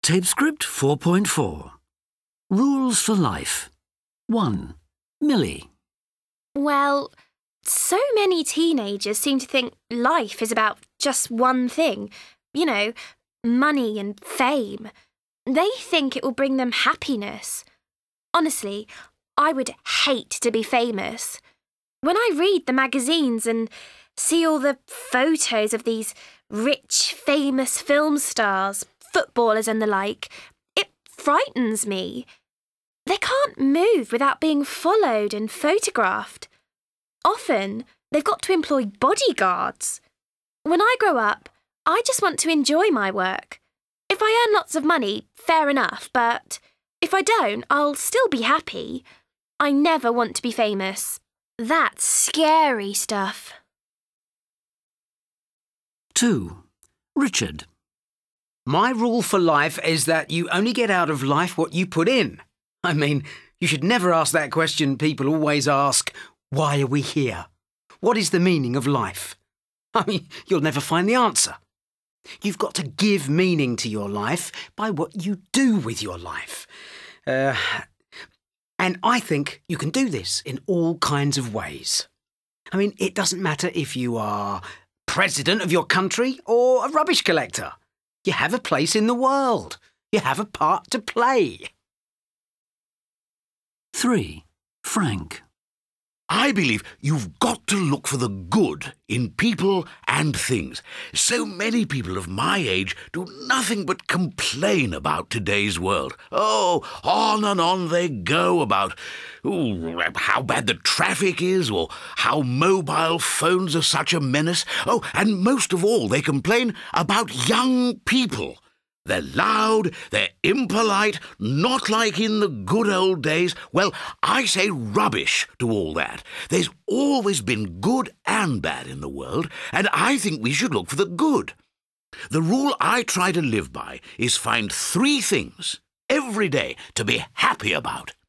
Tape script 4.4. Rules for life. 1. Millie. Well, so many teenagers seem to think life is about just one thing. You know, money and fame. They think it will bring them happiness. Honestly, I would hate to be famous. When I read the magazines and see all the photos of these rich, famous film stars, footballers and the like, it frightens me. They can't move without being followed and photographed. Often, they've got to employ bodyguards. When I grow up, I just want to enjoy my work. If I earn lots of money, fair enough, but if I don't, I'll still be happy. I never want to be famous. That's scary stuff. 2. Richard. My rule for life is that you only get out of life what you put in. I mean, you should never ask that question people always ask, why are we here? What is the meaning of life? I mean, you'll never find the answer. You've got to give meaning to your life by what you do with your life. And I think you can do this in all kinds of ways. I mean, it doesn't matter if you are president of your country or a rubbish collector. You have a place in the world. You have a part to play. 3. Frank. I believe you've got to look for the good in people and things. So many people of my age do nothing but complain about today's world. Oh, on and on they go about how bad the traffic is or how mobile phones are such a menace. Oh, and most of all, they complain about young people. They're loud, they're impolite, not like in the good old days. Well, I say rubbish to all that. There's always been good and bad in the world, and I think we should look for the good. The rule I try to live by is find 3 things every day to be happy about.